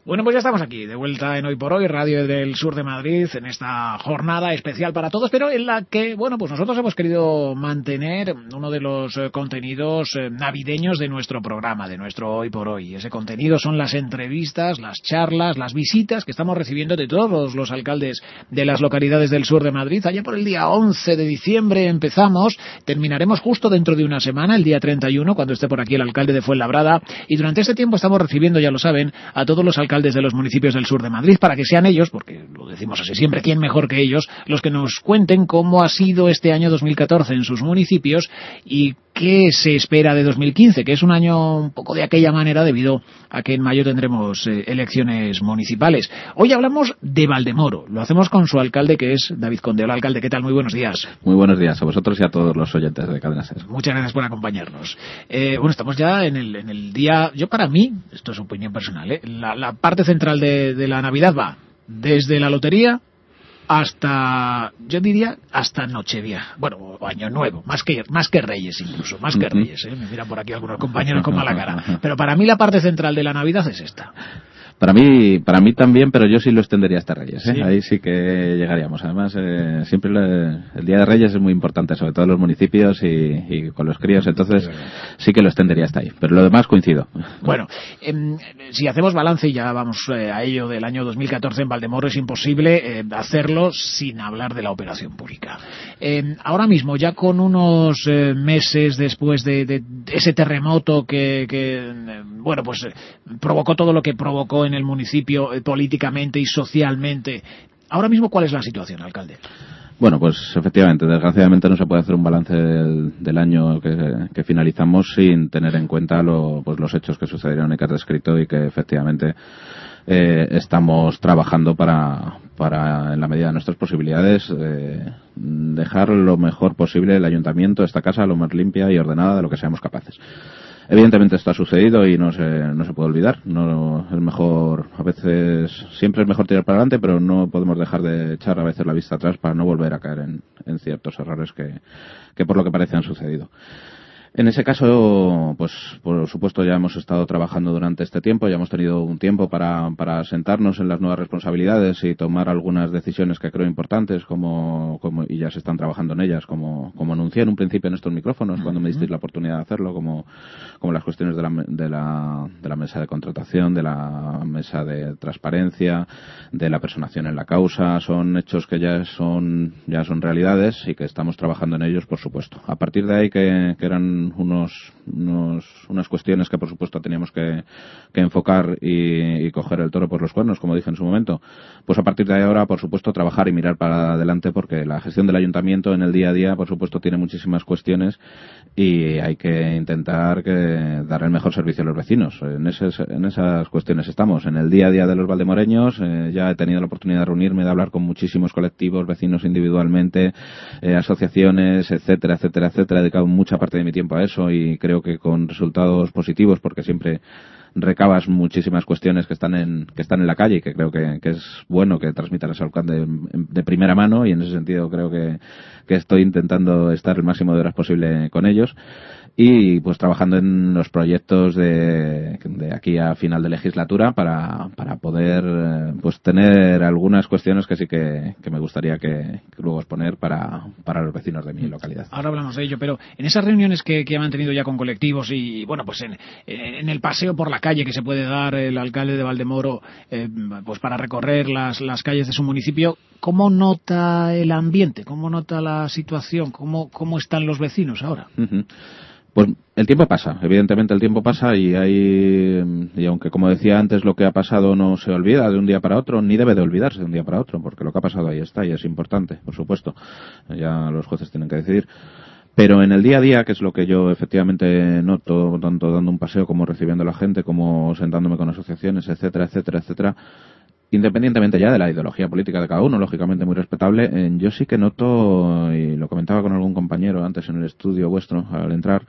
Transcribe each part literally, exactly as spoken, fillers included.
Bueno, pues ya estamos aquí, de vuelta en Hoy por Hoy, Radio del Sur de Madrid, en esta jornada especial para todos, pero en la que, bueno, pues nosotros hemos querido mantener uno de los eh, contenidos eh, navideños de nuestro programa, de nuestro Hoy por Hoy. Ese contenido son las entrevistas, las charlas, las visitas que estamos recibiendo de todos los, los alcaldes de las localidades del sur de Madrid. Allá por el día once de diciembre empezamos, terminaremos justo dentro de una semana, el día treinta y uno, cuando esté por aquí el alcalde de Fuenlabrada, y durante este tiempo estamos recibiendo, ya lo saben, a todos los alcaldes alcaldes de los municipios del sur de Madrid, para que sean ellos, porque lo decimos así siempre, quién mejor que ellos, los que nos cuenten cómo ha sido este año dos mil catorce en sus municipios y qué se espera de dos mil quince, que es un año un poco de aquella manera debido a que en mayo tendremos eh, elecciones municipales. Hoy hablamos de Valdemoro, lo hacemos con su alcalde, que es David Conde. Hola, alcalde, ¿qué tal? Muy buenos días. Muy buenos días a vosotros y a todos los oyentes de Cadena Ser. Muchas gracias por acompañarnos. Eh, bueno, estamos ya en el, en el día, yo para mí, esto es opinión personal, ¿eh? la, la parte central de, de la Navidad va desde la lotería hasta, yo diría, hasta Nochevieja. Bueno, o Año Nuevo, más que más que Reyes incluso, más que Reyes, ¿eh? Me miran por aquí algunos compañeros con mala cara. Pero para mí la parte central de la Navidad es esta. Para mí, para mí también, pero yo sí lo extendería hasta Reyes, ¿eh? ¿Sí? Ahí sí que llegaríamos. Además, eh, siempre le, el Día de Reyes es muy importante, sobre todo en los municipios y, y con los críos, entonces sí que lo extendería hasta ahí. Pero lo demás coincido. Bueno, eh, si hacemos balance, y ya vamos eh, a ello del año dos mil catorce en Valdemoro, es imposible eh, hacerlo sin hablar de la operación pública. Eh, ahora mismo, ya con unos eh, meses después de, de ese terremoto que, que eh, bueno, pues eh, provocó todo lo que provocó en el municipio, eh, políticamente y socialmente. Ahora mismo, ¿cuál es la situación, alcalde? Bueno, pues efectivamente, desgraciadamente no se puede hacer un balance del, del año que, que finalizamos sin tener en cuenta lo, pues los hechos que sucedieron y que has descrito, y que efectivamente eh, estamos trabajando para, para, en la medida de nuestras posibilidades, eh, dejar lo mejor posible el ayuntamiento, esta casa, lo más limpia y ordenada de lo que seamos capaces. Evidentemente esto ha sucedido y no se, no se puede olvidar. No es mejor, a veces, siempre es mejor tirar para adelante, pero no podemos dejar de echar a veces la vista atrás para no volver a caer en, en ciertos errores que, que por lo que parece han sucedido. En ese caso, pues por supuesto ya hemos estado trabajando durante este tiempo, ya hemos tenido un tiempo para, para sentarnos en las nuevas responsabilidades y tomar algunas decisiones que creo importantes, como, como y ya se están trabajando en ellas, como, como anuncié en un principio en estos micrófonos, cuando me disteis la oportunidad de hacerlo, como, como las cuestiones de la, de la, de la mesa de contratación, de la mesa de transparencia, de la personación en la causa. Son hechos que ya son, ya son realidades y que estamos trabajando en ellos, por supuesto. A partir de ahí, que, que eran Unos, unos, unas cuestiones que por supuesto teníamos que, que enfocar y, y coger el toro por los cuernos, como dije en su momento, pues a partir de ahora por supuesto trabajar y mirar para adelante, porque la gestión del ayuntamiento en el día a día por supuesto tiene muchísimas cuestiones y hay que intentar que dar el mejor servicio a los vecinos. En, ese, en esas cuestiones estamos, en el día a día de los valdemoreños. Eh, ya he tenido la oportunidad de reunirme, de hablar con muchísimos colectivos, vecinos individualmente, eh, asociaciones, etcétera, etcétera, etcétera. He dedicado mucha parte de mi tiempo a eso y creo que con resultados positivos, porque siempre recabas muchísimas cuestiones que están en que están en la calle y que creo que, que es bueno que transmitan esa alcalde de, de primera mano, y en ese sentido creo que, que estoy intentando estar el máximo de horas posible con ellos. Y pues trabajando en los proyectos de, de aquí a final de legislatura para, para poder pues tener algunas cuestiones que sí que, que me gustaría que, que luego exponer para, para los vecinos de mi localidad. Ahora hablamos de ello, pero en esas reuniones que, que ha mantenido ya con colectivos y bueno, pues en, en el paseo por la calle que se puede dar el alcalde de Valdemoro, eh, pues para recorrer las, las calles de su municipio, ¿cómo nota el ambiente? ¿Cómo nota la situación? ¿Cómo, cómo están los vecinos ahora? Uh-huh. Pues el tiempo pasa, evidentemente el tiempo pasa y hay, y aunque como decía antes lo que ha pasado no se olvida de un día para otro, ni debe de olvidarse de un día para otro, porque lo que ha pasado ahí está y es importante, por supuesto, ya los jueces tienen que decidir. Pero en el día a día, que es lo que yo efectivamente noto, tanto dando un paseo como recibiendo a la gente, como sentándome con asociaciones, etcétera, etcétera, etcétera, independientemente ya de la ideología política de cada uno, lógicamente muy respetable, eh, yo sí que noto, y lo comentaba con algún compañero antes en el estudio vuestro al entrar,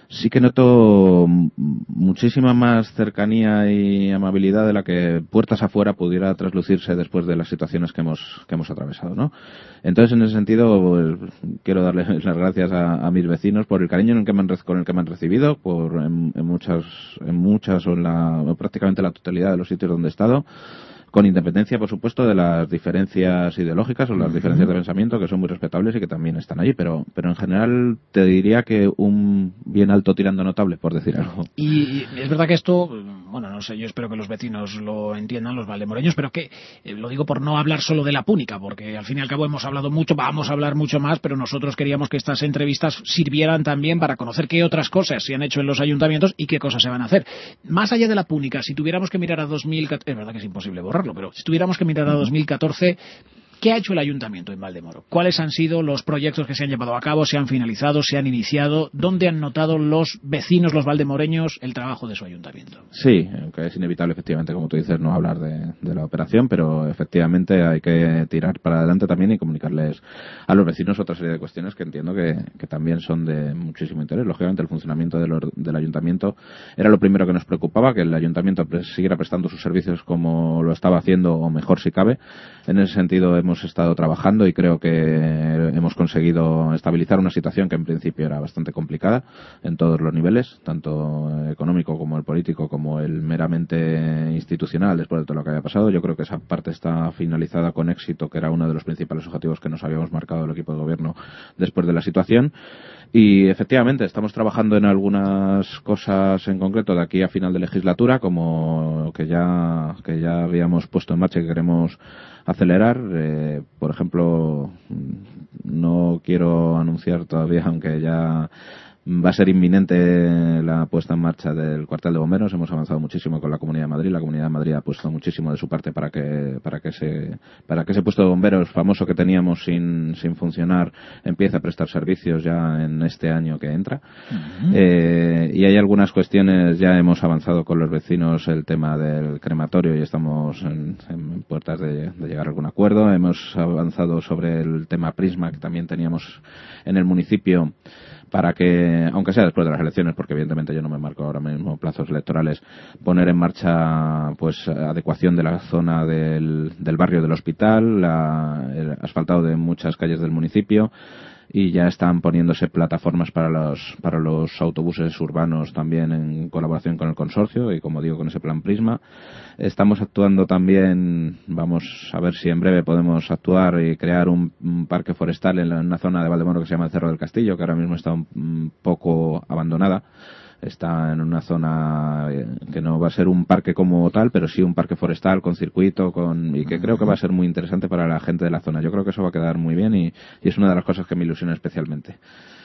sí que noto muchísima más cercanía y amabilidad de la que puertas afuera pudiera traslucirse después de las situaciones que hemos que hemos atravesado, ¿no? Entonces, en ese sentido, pues, quiero darles las gracias a, a mis vecinos por el cariño en el que me han, con el que me han recibido, por en, en muchas en muchas o en la o prácticamente la totalidad de los sitios donde he estado, con independencia, por supuesto, de las diferencias ideológicas o las uh-huh. diferencias de pensamiento, que son muy respetables y que también están allí, pero pero en general te diría que un bien alto tirando notable, por decir algo. Y es verdad que esto, bueno, no sé, yo espero que los vecinos lo entiendan, los valdemoreños, pero que, eh, lo digo por no hablar solo de la Púnica, porque al fin y al cabo hemos hablado mucho, vamos a hablar mucho más, pero nosotros queríamos que estas entrevistas sirvieran también para conocer qué otras cosas se han hecho en los ayuntamientos y qué cosas se van a hacer. Más allá de la Púnica, si tuviéramos que mirar a dos mil catorce, es verdad que es imposible borrar, pero si tuviéramos que mirar a dos mil catorce, ¿qué ha hecho el ayuntamiento en Valdemoro? ¿Cuáles han sido los proyectos que se han llevado a cabo, se han finalizado, se han iniciado? ¿Dónde han notado los vecinos, los valdemoreños, el trabajo de su ayuntamiento? Sí, aunque es inevitable, efectivamente, como tú dices, no hablar de, de la operación, pero efectivamente hay que tirar para adelante también y comunicarles a los vecinos otra serie de cuestiones que entiendo que, que también son de muchísimo interés. Lógicamente, el funcionamiento del, del ayuntamiento era lo primero que nos preocupaba, que el ayuntamiento siguiera prestando sus servicios como lo estaba haciendo, o mejor si cabe. En ese sentido, hemos estado trabajando y creo que hemos conseguido estabilizar una situación que en principio era bastante complicada en todos los niveles, tanto económico como el político como el meramente institucional, después de todo lo que había pasado. Yo creo que esa parte está finalizada con éxito, que era uno de los principales objetivos que nos habíamos marcado el equipo de gobierno después de la situación. Y efectivamente estamos trabajando en algunas cosas en concreto de aquí a final de legislatura, como que ya que ya habíamos puesto en marcha y que queremos acelerar. Eh, por ejemplo, no quiero anunciar todavía, aunque ya va a ser inminente la puesta en marcha del cuartel de bomberos. Hemos avanzado muchísimo con la Comunidad de Madrid. La Comunidad de Madrid ha puesto muchísimo de su parte para que para que ese para que ese puesto de bomberos famoso que teníamos sin sin funcionar empiece a prestar servicios ya en este año que entra. Uh-huh. Eh, y hay algunas cuestiones, ya hemos avanzado con los vecinos el tema del crematorio y estamos en, en puertas de, de llegar a algún acuerdo. Hemos avanzado sobre el tema Prisma, que también teníamos en el municipio, para que, aunque sea después de las elecciones, porque evidentemente yo no me marco ahora mismo plazos electorales, poner en marcha pues adecuación de la zona del, del barrio del hospital, la, el asfaltado de muchas calles del municipio, y ya están poniéndose plataformas para los para los autobuses urbanos también en colaboración con el consorcio y, como digo, con ese plan Prisma. Estamos actuando también, vamos a ver si en breve podemos actuar y crear un, un parque forestal en, la, en una zona de Valdemoro que se llama el Cerro del Castillo, que ahora mismo está un, un poco abandonada. Está en una zona que no va a ser un parque como tal, pero sí un parque forestal con circuito, con y que creo que va a ser muy interesante para la gente de la zona. Yo creo que eso va a quedar muy bien y, y es una de las cosas que me ilusiona especialmente.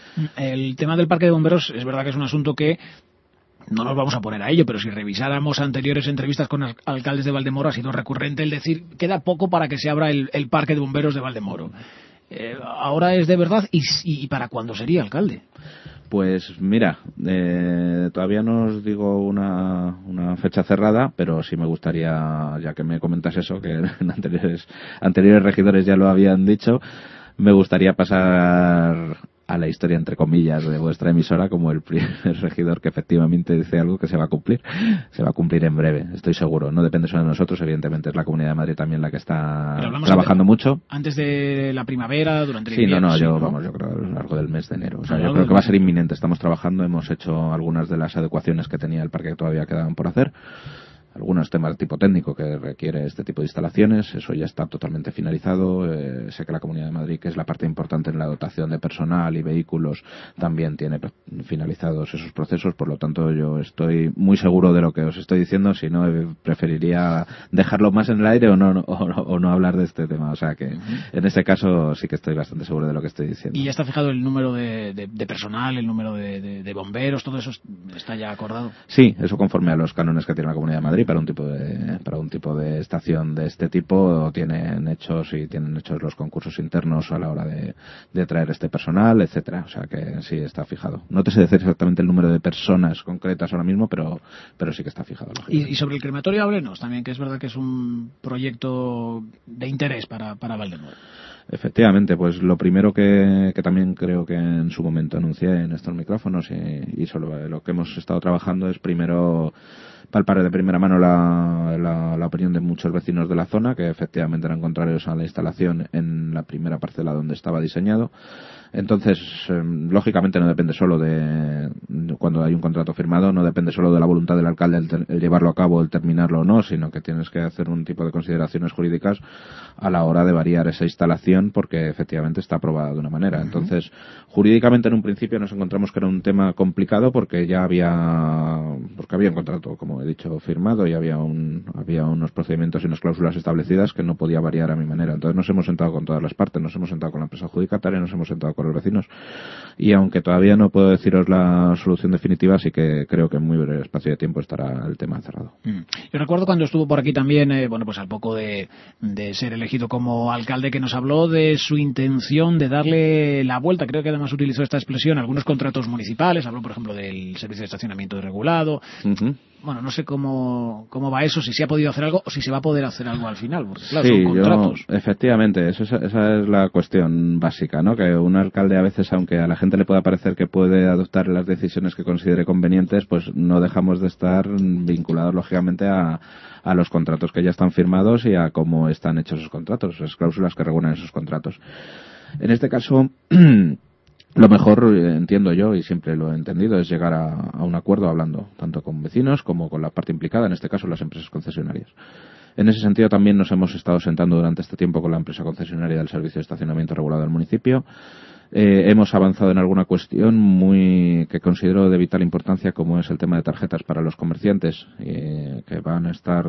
El tema del parque de bomberos es verdad que es un asunto que no nos vamos a poner a ello, pero si revisáramos anteriores entrevistas con al- alcaldes de Valdemoro, ha sido recurrente el decir queda poco para que se abra el, el parque de bomberos de Valdemoro. Eh, ahora es de verdad. ¿Y, y para cuándo sería, alcalde? Pues mira, eh, todavía no os digo una, una fecha cerrada, pero sí me gustaría, ya que me comentas eso, que en anteriores, anteriores regidores ya lo habían dicho, me gustaría pasar a la historia, entre comillas, de vuestra emisora como el primer regidor que efectivamente dice algo que se va a cumplir. Se va a cumplir en breve, estoy seguro. No depende solo de nosotros, evidentemente es la Comunidad de Madrid también la que está trabajando antes, mucho. Antes de la primavera, durante el Sí, invierno. no, no, sí, yo, ¿no? vamos, yo creo a lo largo del mes de enero. O sea, A lo yo largo creo que va a ser del- inminente. Estamos trabajando, hemos hecho algunas de las adecuaciones que tenía el parque que todavía quedaban por hacer. Algunos temas de tipo técnico que requiere este tipo de instalaciones, eso ya está totalmente finalizado. Eh, sé que la Comunidad de Madrid, que es la parte importante en la dotación de personal y vehículos, también tiene finalizados esos procesos, por lo tanto yo estoy muy seguro de lo que os estoy diciendo. Si no, eh, preferiría dejarlo más en el aire o no, no, o no, o no hablar de este tema. O sea que uh-huh. en este caso sí que estoy bastante seguro de lo que estoy diciendo. ¿Y ya está fijado el número de, de, de personal, el número de, de, de bomberos, todo eso está ya acordado? Sí, eso conforme a los cánones que tiene la Comunidad de Madrid para un tipo de para un tipo de estación de este tipo, tienen hechos y tienen hechos los concursos internos a la hora de, de traer este personal, etcétera. O sea que sí está fijado. No te sé decir exactamente el número de personas concretas ahora mismo, pero pero sí que está fijado. Y, y sobre el crematorio Abrenos también, que es verdad que es un proyecto de interés para para Valdemoro. Efectivamente, pues lo primero que, que también creo que en su momento anuncié en estos micrófonos y, y sobre lo que hemos estado trabajando es primero palpar de primera mano la, la, la opinión de muchos vecinos de la zona que efectivamente eran contrarios a la instalación en la primera parcela donde estaba diseñado. Entonces, eh, lógicamente no depende solo de, cuando hay un contrato firmado, no depende solo de la voluntad del alcalde el, ter, el llevarlo a cabo, el terminarlo o no, sino que tienes que hacer un tipo de consideraciones jurídicas a la hora de variar esa instalación porque efectivamente está aprobada de una manera. Entonces, jurídicamente en un principio nos encontramos que era un tema complicado porque ya había, porque había un contrato, como he dicho, firmado y había un, había unos procedimientos y unas cláusulas establecidas que no podía variar a mi manera. Entonces nos hemos sentado con todas las partes, nos hemos sentado con la empresa adjudicataria, nos hemos sentado con los vecinos y aunque todavía no puedo deciros la solución definitiva, sí que creo que en muy breve espacio de tiempo estará el tema cerrado. Mm. Yo recuerdo cuando estuvo por aquí también, eh, bueno, pues al poco de, de ser elegido como alcalde, que nos habló de su intención de darle la vuelta, creo que además utilizó esta expresión, a algunos contratos municipales, habló por ejemplo del servicio de estacionamiento desregulado. Uh-huh. Bueno, no sé cómo, cómo va eso, si se ha podido hacer algo o si se va a poder hacer algo al final, porque claro, sí, son contratos. Yo, efectivamente, eso es, esa es la cuestión básica, ¿no? Que un alcalde a veces, aunque a la gente le pueda parecer que puede adoptar las decisiones que considere convenientes, pues no dejamos de estar vinculados, lógicamente, a, a los contratos que ya están firmados y a cómo están hechos esos contratos, las cláusulas que regulan esos contratos. En este caso... Lo mejor, entiendo yo, y siempre lo he entendido, es llegar a, a un acuerdo hablando, tanto con vecinos como con la parte implicada, en este caso las empresas concesionarias. En ese sentido también nos hemos estado sentando durante este tiempo con la empresa concesionaria del servicio de estacionamiento regulado del municipio. Eh, hemos avanzado en alguna cuestión muy que considero de vital importancia, como es el tema de tarjetas para los comerciantes, eh, que van a estar,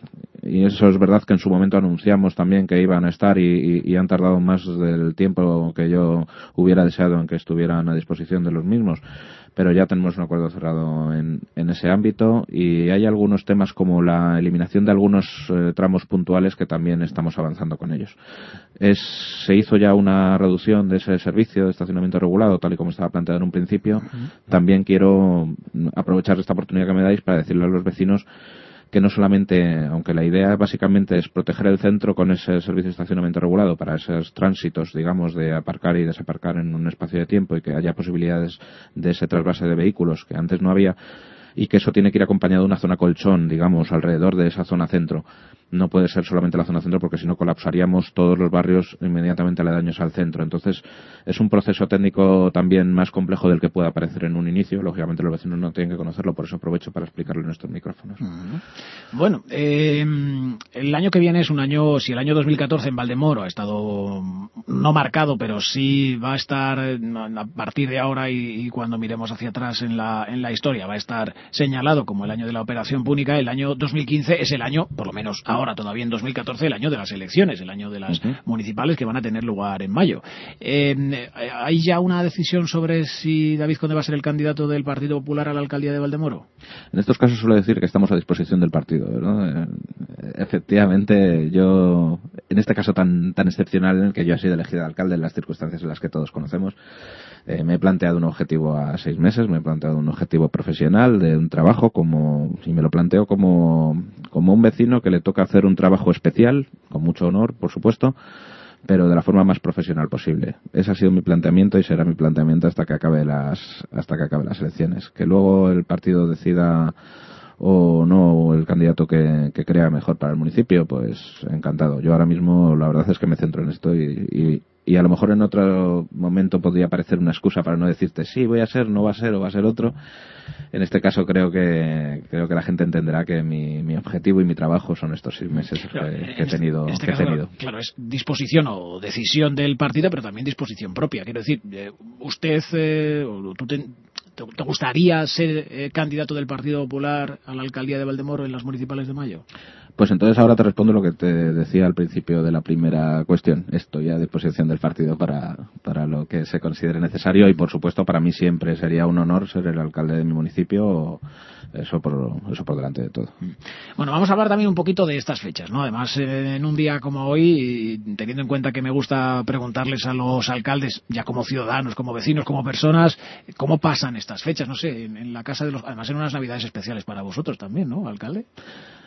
y eso es verdad que en su momento anunciamos también que iban a estar y, y, y han tardado más del tiempo que yo hubiera deseado en que estuvieran a disposición de los mismos, pero ya tenemos un acuerdo cerrado en, en ese ámbito y hay algunos temas como la eliminación de algunos eh, tramos puntuales que también estamos avanzando con ellos. Es, se hizo ya una reducción de ese servicio de estacionamiento regulado, tal y como estaba planteado en un principio. Uh-huh. También quiero aprovechar esta oportunidad que me dais para decirle a los vecinos que no solamente, aunque la idea básicamente es proteger el centro con ese servicio de estacionamiento regulado para esos tránsitos, digamos, de aparcar y desaparcar en un espacio de tiempo y que haya posibilidades de ese trasvase de vehículos que antes no había, y que eso tiene que ir acompañado de una zona colchón, digamos, alrededor de esa zona centro. No puede ser solamente la zona centro porque si no colapsaríamos todos los barrios inmediatamente aledaños al centro. Entonces es un proceso técnico también más complejo del que pueda parecer en un inicio. Lógicamente los vecinos no tienen que conocerlo, por eso aprovecho para explicarlo en estos micrófonos. Uh-huh. Bueno, eh, el año que viene es un año, si el año dos mil catorce en Valdemoro ha estado no marcado, pero sí va a estar a partir de ahora y, y cuando miremos hacia atrás en la, en la historia va a estar señalado como el año de la Operación Púnica. El año dos mil quince es el año, por lo menos ahora, ahora todavía en dos mil catorce, el año de las elecciones, el año de las uh-huh. municipales que van a tener lugar en mayo. Eh, ¿Hay ya una decisión sobre si David Conde va a ser el candidato del Partido Popular a la alcaldía de Valdemoro? En estos casos suelo decir que estamos a disposición del partido, ¿no? Eh, efectivamente, yo, en este caso tan, tan excepcional en el que yo he sido elegido alcalde en las circunstancias en las que todos conocemos, eh, me he planteado un objetivo a seis meses, me he planteado un objetivo profesional de un trabajo como, y me lo planteo como, como un vecino que le toca hacer un trabajo especial, con mucho honor, por supuesto, pero de la forma más profesional posible. Ese ha sido mi planteamiento y será mi planteamiento hasta que acabe las, hasta que acabe las elecciones. Que luego el partido decida o no el candidato que, que crea mejor para el municipio, pues encantado. Yo ahora mismo la verdad es que me centro en esto y, y, y a lo mejor en otro momento podría parecer una excusa para no decirte sí, voy a ser, no va a ser o va a ser otro. En este caso creo que creo que la gente entenderá que mi, mi objetivo y mi trabajo son estos seis meses claro, que, que he tenido. Este que caso, he tenido. Claro, es disposición o decisión del partido, pero también disposición propia. Quiero decir, eh, usted, eh, tú te, te, ¿te gustaría ser eh, candidato del Partido Popular a la alcaldía de Valdemoro en las municipales de mayo? Pues entonces ahora te respondo lo que te decía al principio de la primera cuestión. Estoy a disposición del partido para, para lo que se considere necesario y, por supuesto, para mí siempre sería un honor ser el alcalde de mi municipio, eso por, eso por delante de todo. Bueno, vamos a hablar también un poquito de estas fechas, ¿no? Además, en un día como hoy, teniendo en cuenta que me gusta preguntarles a los alcaldes, ya como ciudadanos, como vecinos, como personas, ¿cómo pasan estas fechas? No sé, en, en la casa de los... Además, en unas navidades especiales para vosotros también, ¿no, alcalde?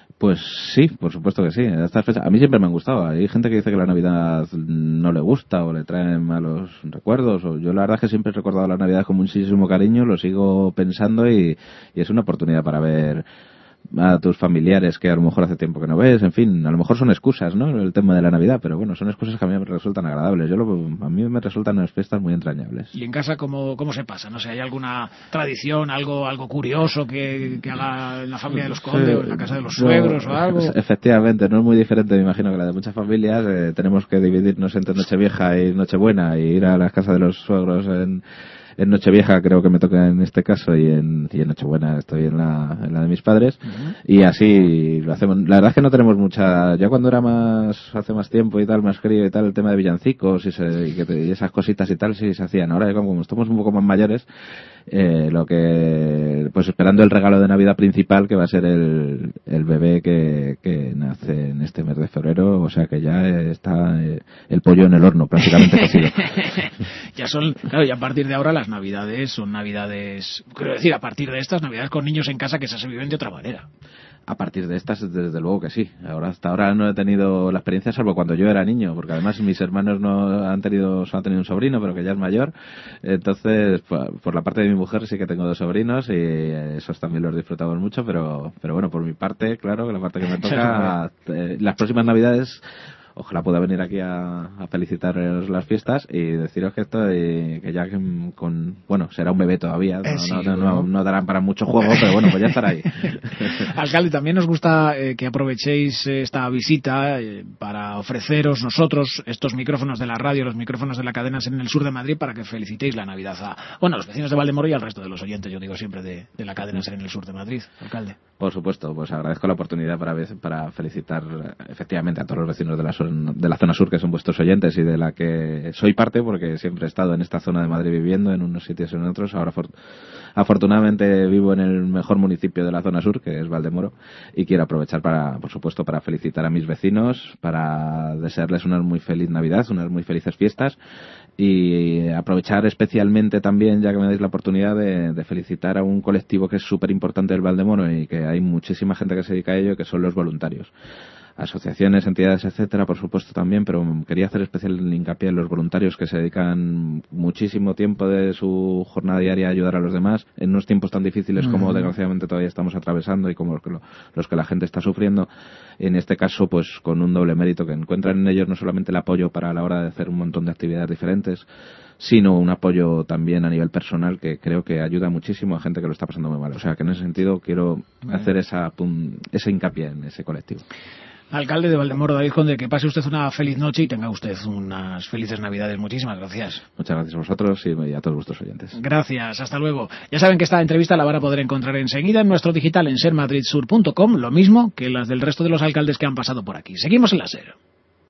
Pues sí, por supuesto que sí. Estas fechas, a mí siempre me han gustado. Hay gente que dice que la Navidad no le gusta o le trae malos recuerdos. O yo la verdad es que siempre he recordado la Navidad con muchísimo cariño, lo sigo pensando y, y es una oportunidad para ver a tus familiares que a lo mejor hace tiempo que no ves, en fin, a lo mejor son excusas, ¿no? El tema de la Navidad, pero bueno, son excusas que a mí me resultan agradables. Yo lo, a mí me resultan unas fiestas muy entrañables. ¿Y en casa cómo, cómo se pasa? No sé, ¿hay alguna tradición, algo algo curioso que, que haga en la familia de los Conde sí, o en la casa de los suegros no, o algo? Efectivamente, no es muy diferente, me imagino, que la de muchas familias. Eh, tenemos que dividirnos entre Nochevieja y Nochebuena y ir a la casa de los suegros en En Nochevieja creo que me toca en este caso y en, y en Nochebuena estoy en la, en la de mis padres. Uh-huh. Y así lo hacemos. La verdad es que no tenemos mucha... Ya cuando era más, hace más tiempo y tal, más crío y tal, el tema de villancicos y, se, y, que, y esas cositas y tal sí se hacían. Ahora como, como estamos un poco más mayores, eh, lo que... Pues esperando el regalo de Navidad principal, que va a ser el, el bebé que, que nace en este mes de febrero. O sea que ya está eh, el pollo en el horno prácticamente cocido. Ya son... Claro, y a partir de ahora las Navidades son Navidades, quiero decir, a partir de estas Navidades con niños en casa que se viven de otra manera. A partir de estas, desde luego que sí. Ahora hasta ahora no he tenido la experiencia salvo cuando yo era niño, porque además mis hermanos no han tenido, solo han tenido un sobrino, pero que ya es mayor. Entonces, por la parte de mi mujer sí que tengo dos sobrinos y esos también los disfrutamos mucho, pero, pero bueno, por mi parte, claro, la parte que me toca, eh, las próximas Navidades. Ojalá pueda venir aquí a, a felicitaros las fiestas y deciros que estoy, que ya con, bueno, será un bebé todavía, no, eh, sí, no, no, no, no darán para mucho juego, pero bueno, pues ya estará ahí. Alcalde, también nos gusta eh, que aprovechéis esta visita eh, para ofreceros nosotros estos micrófonos de la radio, los micrófonos de la cadena en el sur de Madrid, para que felicitéis la Navidad a, bueno, a los vecinos de Valdemoro y al resto de los oyentes, yo digo siempre, de, de la cadena en el sur de Madrid, alcalde. Por supuesto, pues agradezco la oportunidad para, para felicitar efectivamente a todos los vecinos de la de la zona sur, que son vuestros oyentes y de la que soy parte, porque siempre he estado en esta zona de Madrid viviendo, en unos sitios y en otros. Ahora afortunadamente vivo en el mejor municipio de la zona sur, que es Valdemoro, y quiero aprovechar para, por supuesto, para felicitar a mis vecinos, para desearles una muy feliz Navidad, unas muy felices fiestas, y aprovechar especialmente también, ya que me dais la oportunidad, de, de felicitar a un colectivo que es súper importante del Valdemoro y que hay muchísima gente que se dedica a ello, que son los voluntarios. Asociaciones, entidades, etcétera, por supuesto también, pero quería hacer especial hincapié en los voluntarios que se dedican muchísimo tiempo de su jornada diaria a ayudar a los demás en unos tiempos tan difíciles como uh-huh. desgraciadamente todavía estamos atravesando y como los que, lo, los que la gente está sufriendo. En este caso, pues con un doble mérito, que encuentran en ellos no solamente el apoyo para la hora de hacer un montón de actividades diferentes, sino un apoyo también a nivel personal que creo que ayuda muchísimo a gente que lo está pasando muy mal. O sea que en ese sentido quiero uh-huh. hacer esa, ese hincapié en ese colectivo. Alcalde de Valdemoro, David Conde, que pase usted una feliz noche y tenga usted unas felices Navidades. Muchísimas gracias. Muchas gracias a vosotros y a todos vuestros oyentes. Gracias, hasta luego. Ya saben que esta entrevista la van a poder encontrar enseguida en nuestro digital en ser madrid sur punto com, lo mismo que las del resto de los alcaldes que han pasado por aquí. Seguimos en la SER.